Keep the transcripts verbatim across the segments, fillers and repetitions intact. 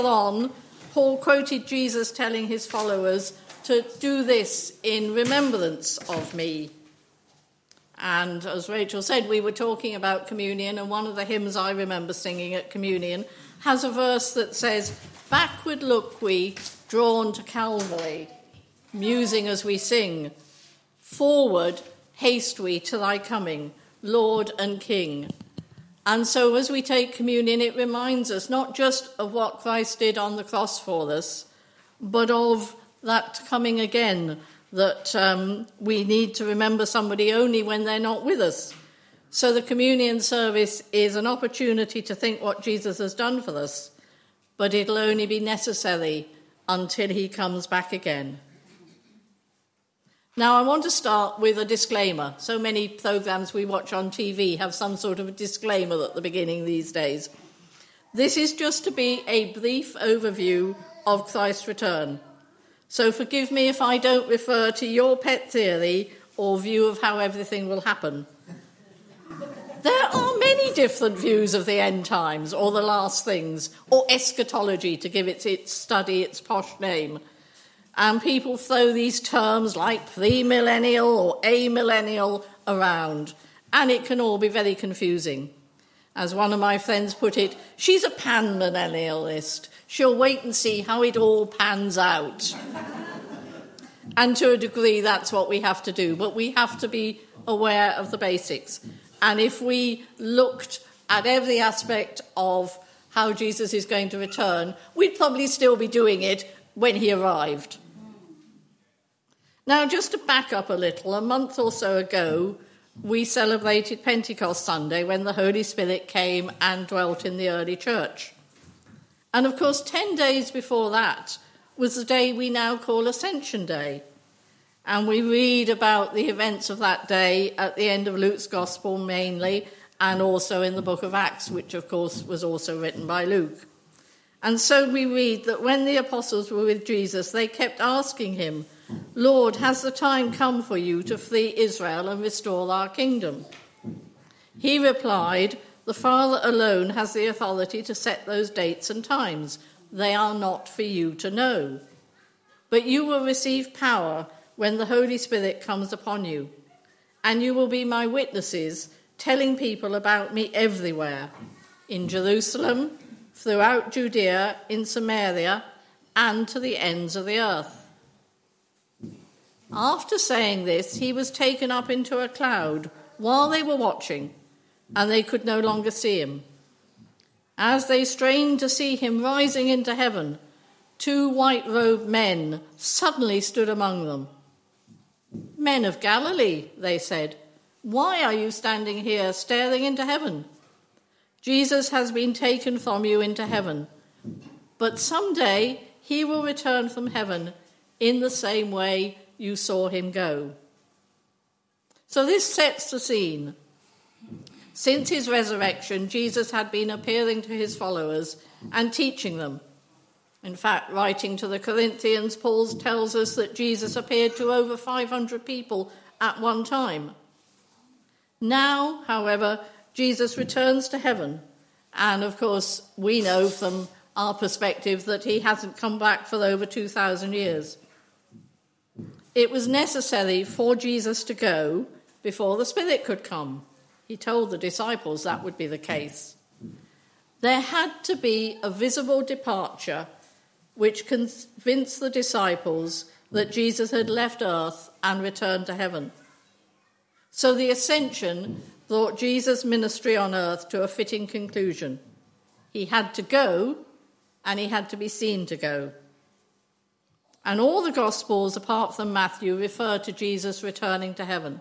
On, Paul quoted Jesus telling his followers to do this in remembrance of me. And as Rachel said, we were talking about communion, and one of the hymns I remember singing at communion has a verse that says, "Backward look we, drawn to Calvary, musing as we sing. Forward haste we to thy coming, Lord and King." And so as we take communion, it reminds us not just of what Christ did on the cross for us, but of that coming again, that um, we need to remember somebody only when they're not with us. So the communion service is an opportunity to think what Jesus has done for us, but it'll only be necessary until he comes back again. Now, I want to start with a disclaimer. So many programs we watch on T V have some sort of a disclaimer at the beginning these days. This is just to be a brief overview of Christ's return. So forgive me if I don't refer to your pet theory or view of how everything will happen. There are many different views of the end times, or the last things, or eschatology, to give it its study its posh name. And people throw these terms like premillennial or amillennial around, and it can all be very confusing. As one of my friends put it, she's a panmillennialist. She'll wait and see how it all pans out. And to a degree, that's what we have to do. But we have to be aware of the basics. And if we looked at every aspect of how Jesus is going to return, we'd probably still be doing it when he arrived. Now, just to back up a little, a month or so ago, we celebrated Pentecost Sunday when the Holy Spirit came and dwelt in the early church. And of course, ten days before that was the day we now call Ascension Day. And we read about the events of that day at the end of Luke's Gospel mainly, and also in the book of Acts, which of course was also written by Luke. And so we read that when the apostles were with Jesus, they kept asking him, "Lord, has the time come for you to free Israel and restore our kingdom?" He replied, "The Father alone has the authority to set those dates and times. They are not for you to know. But you will receive power when the Holy Spirit comes upon you, and you will be my witnesses, telling people about me everywhere, in Jerusalem, throughout Judea, in Samaria, and to the ends of the earth." After saying this, he was taken up into a cloud while they were watching, and they could no longer see him. As they strained to see him rising into heaven, two white-robed men suddenly stood among them. "Men of Galilee," they said, "why are you standing here staring into heaven? Jesus has been taken from you into heaven, but someday he will return from heaven in the same way you saw him go." So this sets the scene. Since his resurrection, Jesus had been appearing to his followers and teaching them. In fact, writing to the Corinthians, Paul tells us that Jesus appeared to over five hundred people at one time. Now, however, Jesus returns to heaven. And of course, we know from our perspective that he hasn't come back for over two thousand years. It was necessary for Jesus to go before the Spirit could come. He told the disciples that would be the case. There had to be a visible departure which convinced the disciples that Jesus had left earth and returned to heaven. So the ascension brought Jesus' ministry on earth to a fitting conclusion. He had to go, and he had to be seen to go. And all the Gospels, apart from Matthew, refer to Jesus returning to heaven.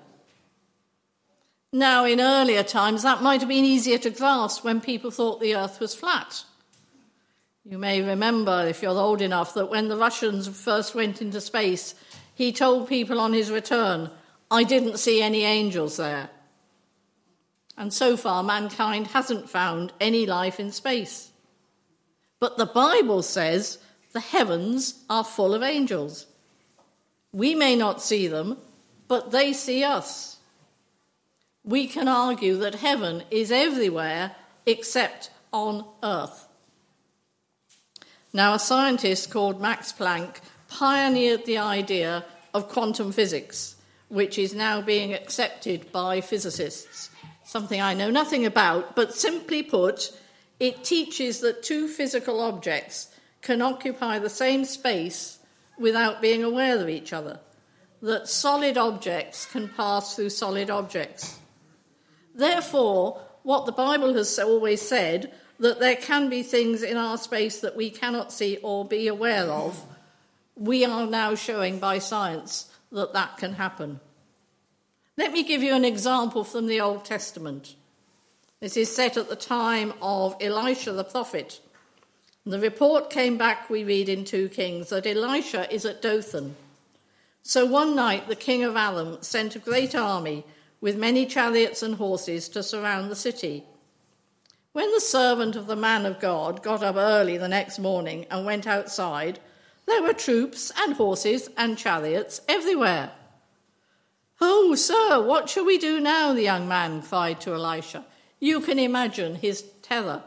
Now, in earlier times, that might have been easier to grasp when people thought the earth was flat. You may remember, if you're old enough, that when the Russians first went into space, he told people on his return, "I didn't see any angels there." And so far, mankind hasn't found any life in space. But the Bible says the heavens are full of angels. We may not see them, but they see us. We can argue that heaven is everywhere except on earth. Now, a scientist called Max Planck pioneered the idea of quantum physics, which is now being accepted by physicists, something I know nothing about, but simply put, it teaches that two physical objects can occupy the same space without being aware of each other, that solid objects can pass through solid objects. Therefore, what the Bible has always said, that there can be things in our space that we cannot see or be aware of, we are now showing by science that that can happen. Let me give you an example from the Old Testament. This is set at the time of Elisha the prophet. The report came back, we read in two Kings, that Elisha is at Dothan. So one night the king of Aram sent a great army with many chariots and horses to surround the city. When the servant of the man of God got up early the next morning and went outside, there were troops and horses and chariots everywhere. "Oh, sir, what shall we do now?" the young man cried to Elisha. You can imagine his terror.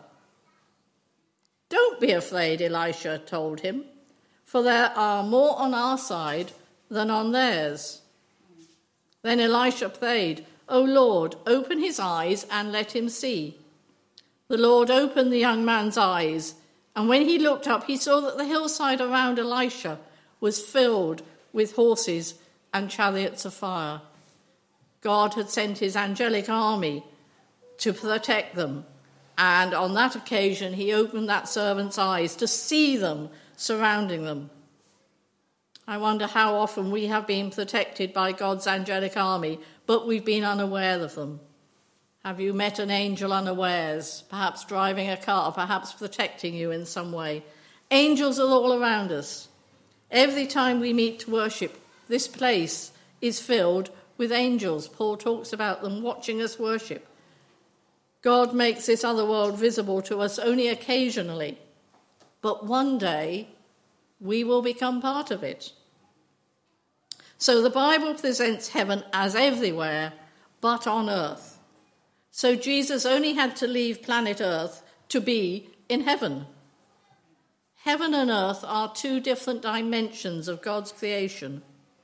"Don't be afraid," Elisha told him, "for there are more on our side than on theirs." Then Elisha prayed, "O Lord, open his eyes and let him see." The Lord opened the young man's eyes, and when he looked up, he saw that the hillside around Elisha was filled with horses and chariots of fire. God had sent his angelic army to protect them, and on that occasion he opened that servant's eyes to see them surrounding them. I wonder how often we have been protected by God's angelic army, but we've been unaware of them. Have you met an angel unawares, perhaps driving a car, perhaps protecting you in some way? Angels are all around us. Every time we meet to worship, this place is filled with angels. Paul talks about them watching us worship. God makes this other world visible to us only occasionally, but one day we will become part of it. So the Bible presents heaven as everywhere, but on earth. So Jesus only had to leave planet Earth to be in heaven. Heaven and earth are two different dimensions of God's creation.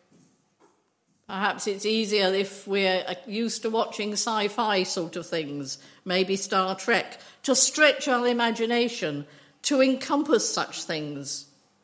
Perhaps it's easier if we're used to watching sci-fi sort of things, maybe Star Trek, to stretch our imagination to encompass such things.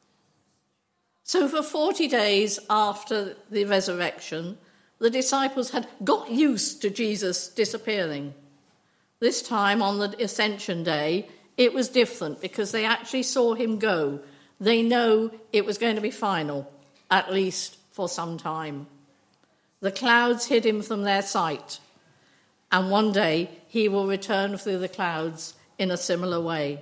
So for forty days after the resurrection, the disciples had got used to Jesus disappearing. This time on the Ascension Day, it was different because they actually saw him go. They know it was going to be final, at least for some time. The clouds hid him from their sight, and one day he will return through the clouds in a similar way.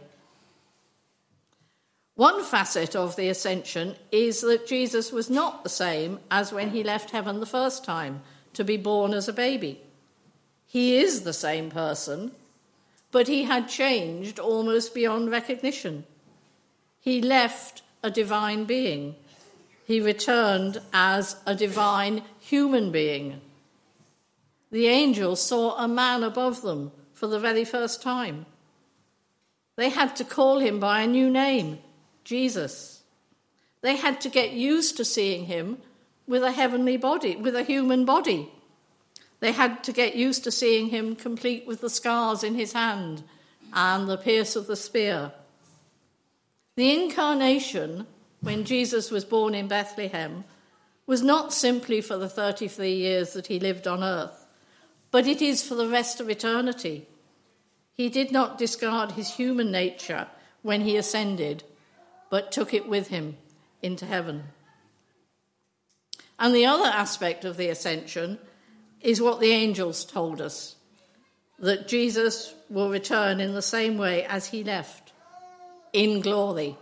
One facet of the ascension is that Jesus was not the same as when he left heaven the first time to be born as a baby. He is the same person, but he had changed almost beyond recognition. He left a divine being. He returned as a divine human being. The angels saw a man above them for the very first time. They had to call him by a new name, Jesus. They had to get used to seeing him with a heavenly body, with a human body. They had to get used to seeing him complete with the scars in his hand and the pierce of the spear. The incarnation, when Jesus was born in Bethlehem, was not simply for the thirty-three years that he lived on earth, but it is for the rest of eternity. He did not discard his human nature when he ascended, but took it with him into heaven. And the other aspect of the ascension is what the angels told us, that Jesus will return in the same way as he left, in glory.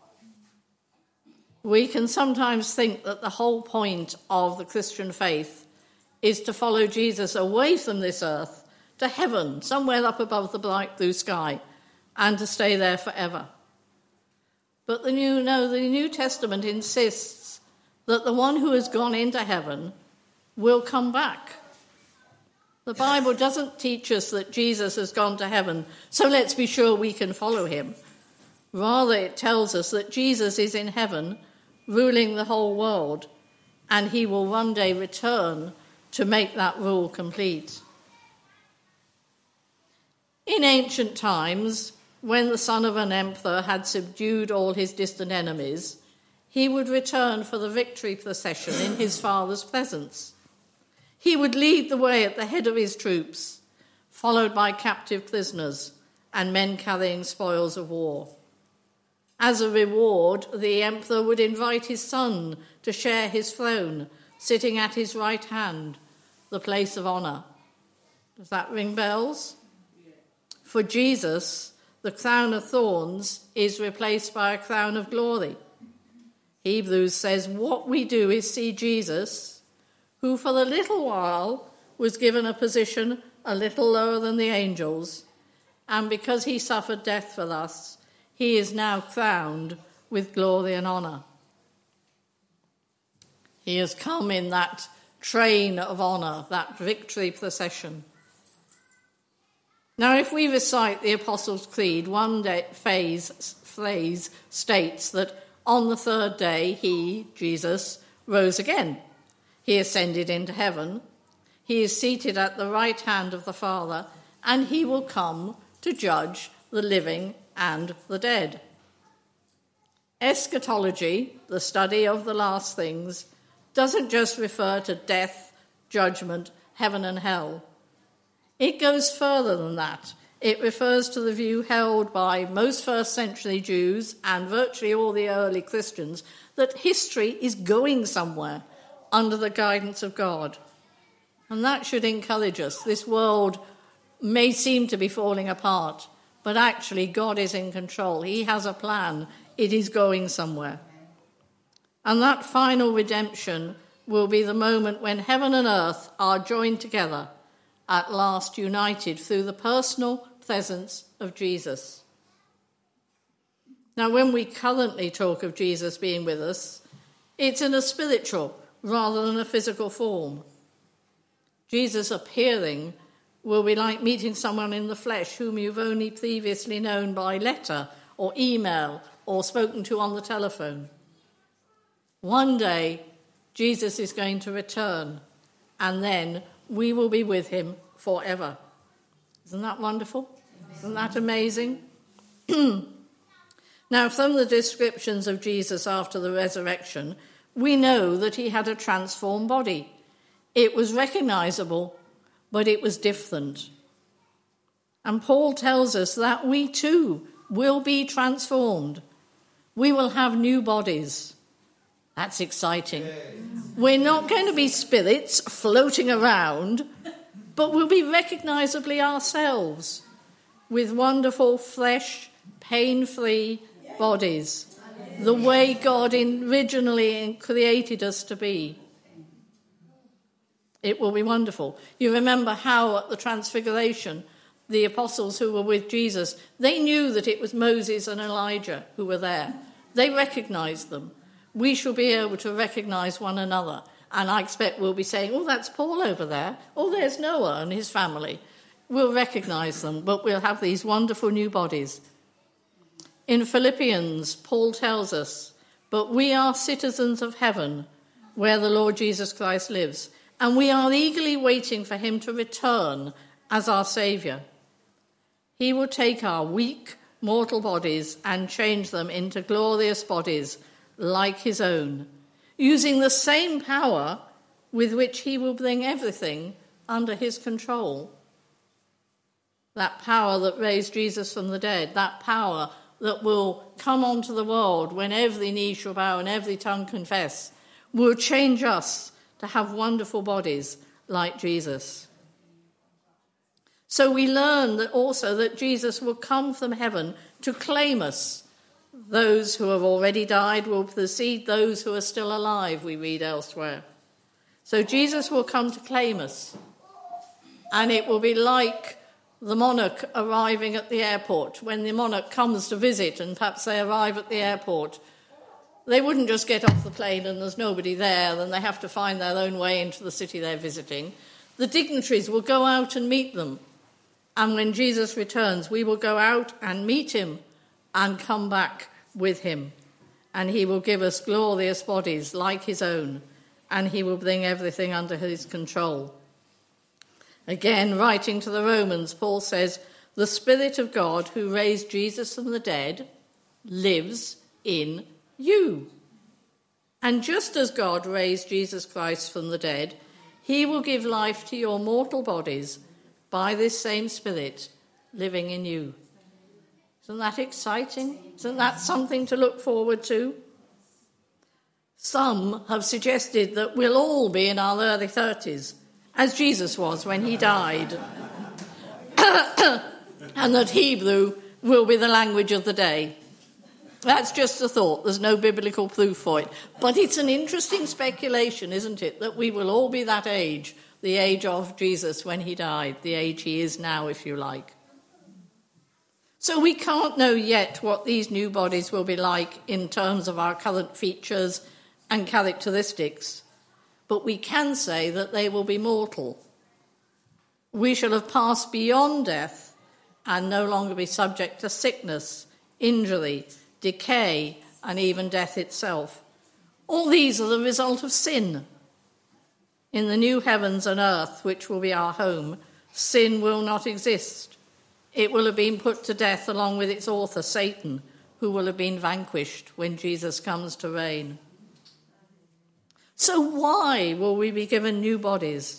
We can sometimes think that the whole point of the Christian faith is to follow Jesus away from this earth to heaven, somewhere up above the bright blue sky, and to stay there forever. But the New, no, the New Testament insists that the one who has gone into heaven will come back. The Bible doesn't teach us that Jesus has gone to heaven, so let's be sure we can follow him. Rather, it tells us that Jesus is in heaven, ruling the whole world, and he will one day return to make that rule complete. In ancient times, when the son of an emperor had subdued all his distant enemies, he would return for the victory procession in his father's presence. He would lead the way at the head of his troops, followed by captive prisoners and men carrying spoils of war. As a reward, the emperor would invite his son to share his throne, sitting at his right hand, the place of honor. Does that ring bells? For Jesus, the crown of thorns is replaced by a crown of glory. Hebrews says, what we do is see Jesus, who for a little while was given a position a little lower than the angels, and because he suffered death for us, he is now crowned with glory and honor. He has come in that train of honor, that victory procession. Now, if we recite the Apostles' Creed, one day, phase, phrase states that on the third day he, Jesus, rose again. He ascended into heaven. He is seated at the right hand of the Father, and he will come to judge the living and the dead. Eschatology, the study of the last things, doesn't just refer to death, judgment, heaven and hell. It goes further than that. It refers to the view held by most first century Jews and virtually all the early Christians that history is going somewhere under the guidance of God. And that should encourage us. This world may seem to be falling apart, but actually God is in control. He has a plan. It is going somewhere. And that final redemption will be the moment when heaven and earth are joined together, at last united through the personal presence of Jesus. Now, when we currently talk of Jesus being with us, it's in a spiritual rather than a physical form. Jesus appearing will be like meeting someone in the flesh whom you've only previously known by letter or email or spoken to on the telephone. One day, Jesus is going to return, and then we will be with him forever. Isn't that wonderful? Isn't that amazing? Now, from the descriptions of Jesus after the resurrection, we know that he had a transformed body. It was recognizable, but it was different. And Paul tells us that we too will be transformed. We will have new bodies. That's exciting. We're not going to be spirits floating around, but we'll be recognizably ourselves with wonderful, fresh, pain-free bodies, the way God originally created us to be. It will be wonderful. You remember how at the Transfiguration, the apostles who were with Jesus, they knew that it was Moses and Elijah who were there. They recognized them. We shall be able to recognize one another. And I expect we'll be saying, oh, that's Paul over there. Oh, there's Noah and his family. We'll recognize them, but we'll have these wonderful new bodies. In Philippians, Paul tells us, but we are citizens of heaven, where the Lord Jesus Christ lives, and we are eagerly waiting for him to return as our Saviour. He will take our weak, mortal bodies and change them into glorious bodies like his own, using the same power with which he will bring everything under his control. That power that raised Jesus from the dead, that power that will come onto the world when every knee shall bow and every tongue confess, will change us to have wonderful bodies like Jesus. So we learn that also that Jesus will come from heaven to claim us. Those who have already died will precede those who are still alive, we read elsewhere. So Jesus will come to claim us. And it will be like the monarch arriving at the airport. When the monarch comes to visit and perhaps they arrive at the airport, they wouldn't just get off the plane and there's nobody there, then they have to find their own way into the city they're visiting. The dignitaries will go out and meet them. And when Jesus returns, we will go out and meet him and come back with him. And he will give us glorious bodies like his own, and he will bring everything under his control. Again, writing to the Romans, Paul says, the Spirit of God who raised Jesus from the dead lives in you. And just as God raised Jesus Christ from the dead, he will give life to your mortal bodies by this same Spirit living in you. Isn't that exciting? Isn't that something to look forward to? Some have suggested that we'll all be in our early thirties, as Jesus was when he died, and that Hebrew will be the language of the day. That's just a thought. There's no biblical proof for it. But it's an interesting speculation, isn't it, that we will all be that age, the age of Jesus when he died, the age he is now, if you like. So we can't know yet what these new bodies will be like in terms of our current features and characteristics, but we can say that they will be mortal. We shall have passed beyond death and no longer be subject to sickness, injury, decay, and even death itself. All these are the result of sin. In the new heavens and earth, which will be our home, sin will not exist. It will have been put to death along with its author, Satan, who will have been vanquished when Jesus comes to reign. So why will we be given new bodies?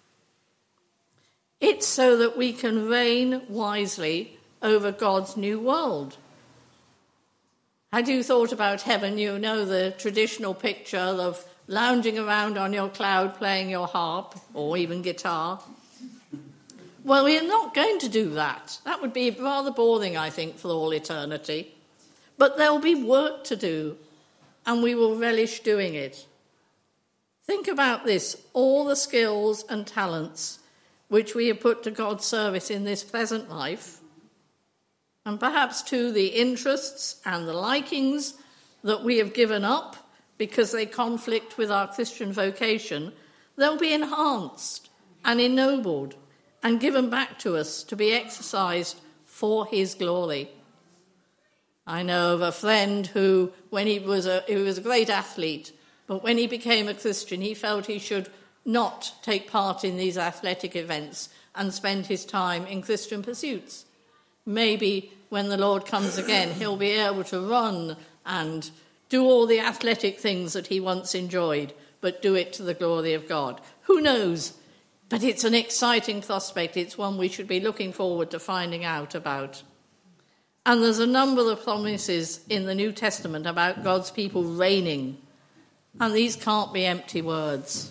It's so that we can reign wisely over God's new world. Had you thought about heaven, you know the traditional picture of lounging around on your cloud playing your harp or even guitar. Well, we're not going to do that. That would be rather boring, I think, for all eternity. But there'll be work to do, and we will relish doing it. Think about this, all the skills and talents which we have put to God's service in this present life, and perhaps too the interests and the likings that we have given up because they conflict with our Christian vocation, they'll be enhanced and ennobled and given back to us to be exercised for his glory. I know of a friend who, when he was a, he was a great athlete, but when he became a Christian, he felt he should not take part in these athletic events and spend his time in Christian pursuits. Maybe when the Lord comes again, he'll be able to run and do all the athletic things that he once enjoyed, but do it to the glory of God. Who knows? But it's an exciting prospect. It's one we should be looking forward to finding out about. And there's a number of promises in the New Testament about God's people reigning. And these can't be empty words.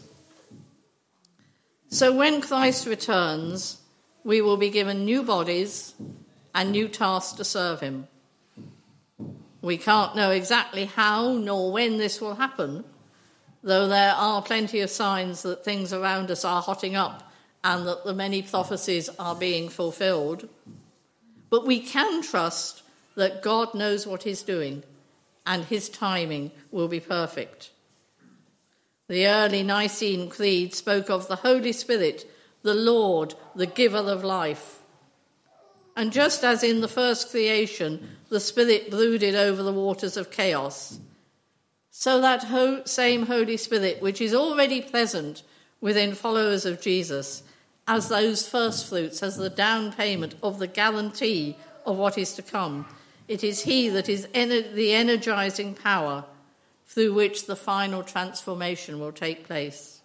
So when Christ returns, we will be given new bodies and new tasks to serve him. We can't know exactly how nor when this will happen, though there are plenty of signs that things around us are hotting up and that the many prophecies are being fulfilled. But we can trust that God knows what he's doing and his timing will be perfect. The early Nicene Creed spoke of the Holy Spirit, the Lord, the giver of life. And just as in the first creation, the Spirit brooded over the waters of chaos, so that ho- same Holy Spirit, which is already present within followers of Jesus, as those first fruits, as the down payment of the guarantee of what is to come, it is he that is ener- the energizing power through which the final transformation will take place.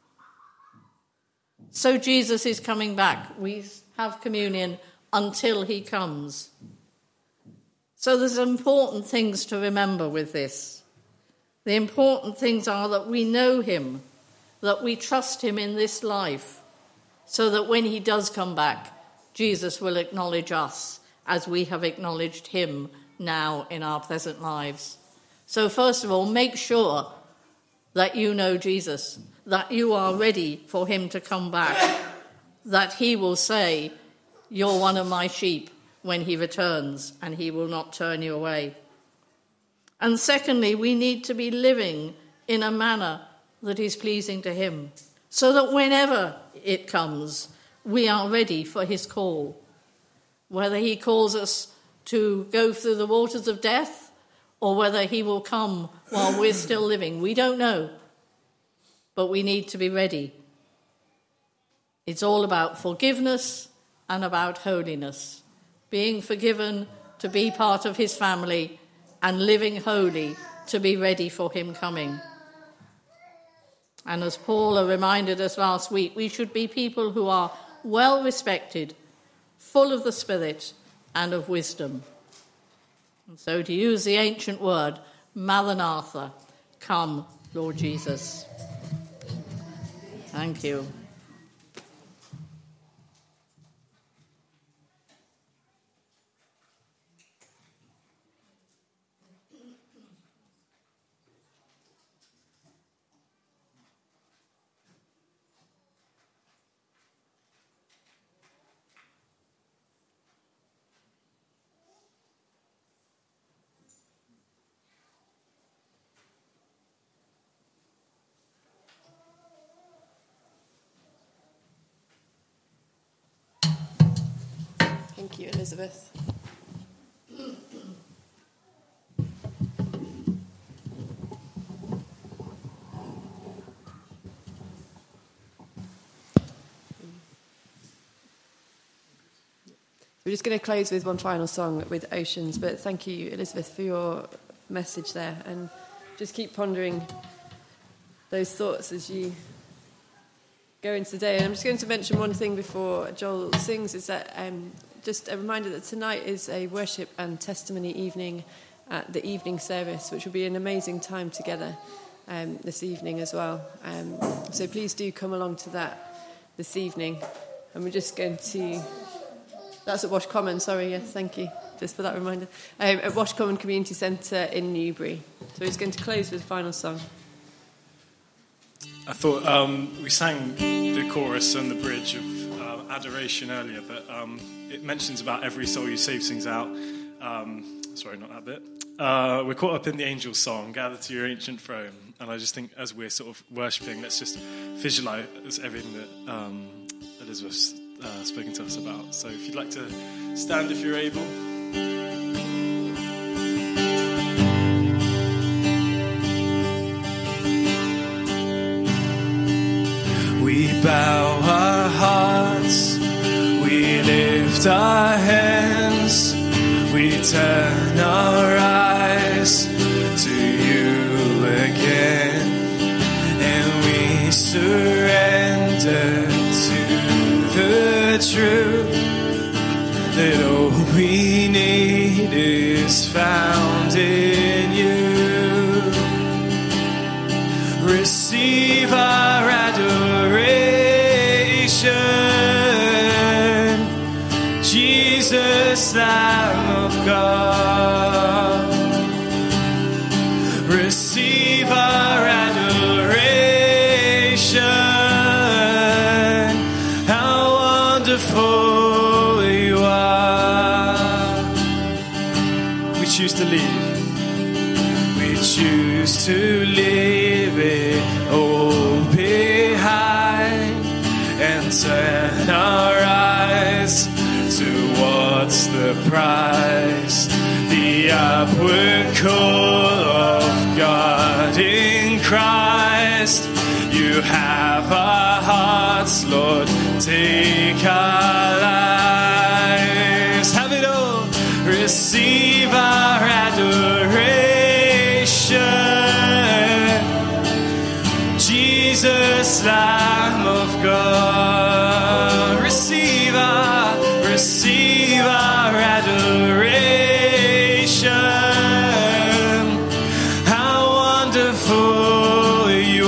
So Jesus is coming back. We have communion until he comes. So there's important things to remember with this. The important things are that we know him, that we trust him in this life, so that when he does come back, Jesus will acknowledge us as we have acknowledged him now in our present lives. So first of all, make sure that you know Jesus, that you are ready for him to come back, that he will say, "You're one of my sheep," when he returns, and he will not turn you away. And secondly, we need to be living in a manner that is pleasing to him, so that whenever it comes, we are ready for his call. Whether he calls us to go through the waters of death, or whether he will come while we're still living. We don't know, but we need to be ready. It's all about forgiveness and about holiness, being forgiven to be part of his family and living holy to be ready for him coming. And as Paula reminded us last week, we should be people who are well respected, full of the Spirit and of wisdom. And so, to use the ancient word, Maranatha, come, Lord Jesus. Thank you. Thank you, Elizabeth. We're just going to close with one final song with Oceans, but thank you, Elizabeth, for your message there, and just keep pondering those thoughts as you go into the day. And I'm just going to mention one thing before Joel sings, is that um, just a reminder that tonight is a worship and testimony evening at the evening service, which will be an amazing time together um, this evening as well. Um, so please do come along to that this evening. And we're just going to... That's at Wash Common, sorry, yes, thank you, just for that reminder. Um, at Wash Common Community Centre in Newbury. So we're just going to close with a final song. I thought um, we sang the chorus and the bridge of uh, adoration earlier, but um, it mentions about every soul you save sings out. Um, sorry, not that bit. Uh, we're caught up in the angel song, gather to your ancient throne. And I just think as we're sort of worshipping, let's just visualise everything that um, Elizabeth's uh, spoken to us about. So if you'd like to stand if you're able. We bow our hearts, we lift our hands, we turn our eyes to you again, and we surrender to the truth that all we need is found in you. Receive our adoration, Jesus, Lamb of God. Receive our adoration. How wonderful you are. We choose to leave. We choose to leave it all behind and turn our eyes towards the prize, the upward call of God in Christ. You have our hearts, Lord, take our lives. Have it all. Receive our adoration, Jesus, Lamb of God. Receive our, receive our adoration. How wonderful you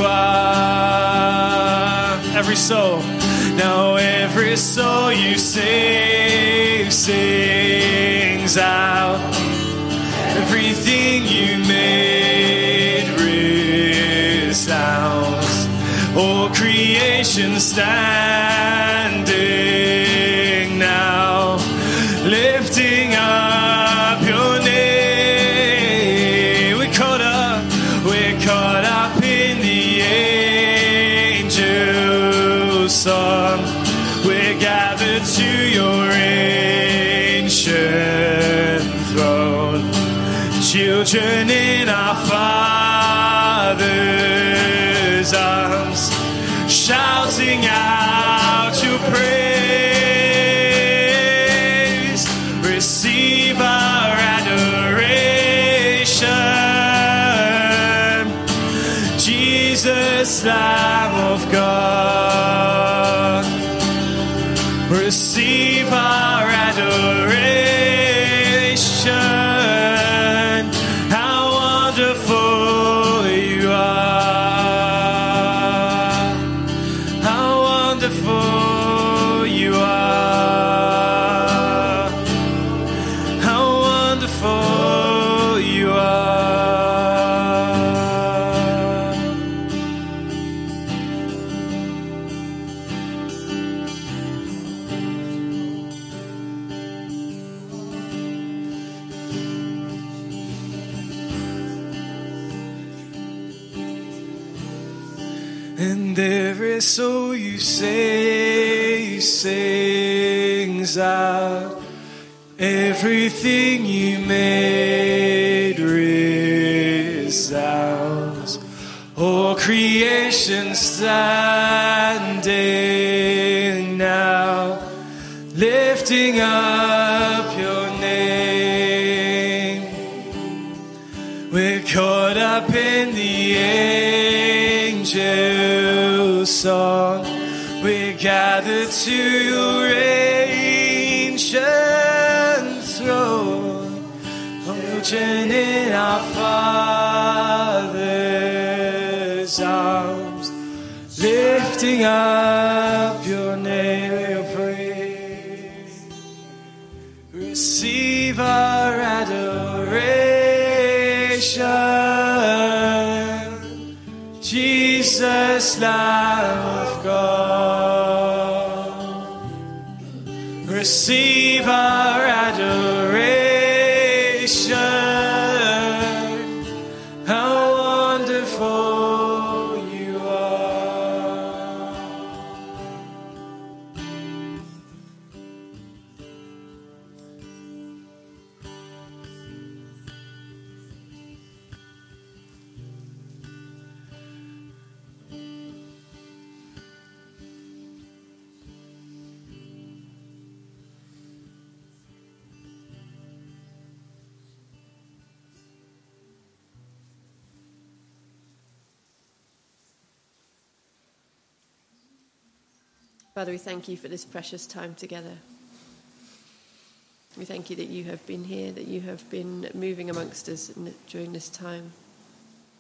are. Every soul, now every soul you save sings out. Everything you made resounds. All creation standing now, lifting up your name. We're caught up, we're caught up in the angel song. We're gathered to your ancient children in our Father's arms, shouting out your praise. Receive our adoration, Jesus, Lamb of God. Receive our adoration. How wonderful you are. How wonderful you are. How wonderful you are. And every soul you save sings out, everything you made resounds. All creation standing now, lifting up your name. We're caught up in the angels' song. We're gathered to your ancient throne, children in our Father's arms, lifting up your name, your praise. Receive our adoration, Jesus, Lamb of God. Receive our adoration. How wonderful you are. Father, we thank you for this precious time together. We thank you that you have been here, that you have been moving amongst us during this time.